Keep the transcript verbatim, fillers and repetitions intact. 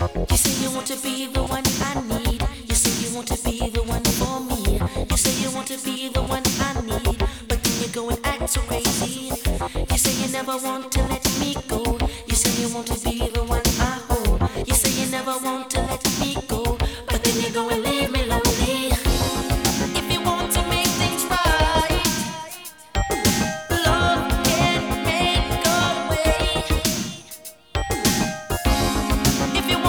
You say you want to be the one I need. You say you want to be the one for me. You say you want to be the one I need, but then you go and act so crazy. You say you never want to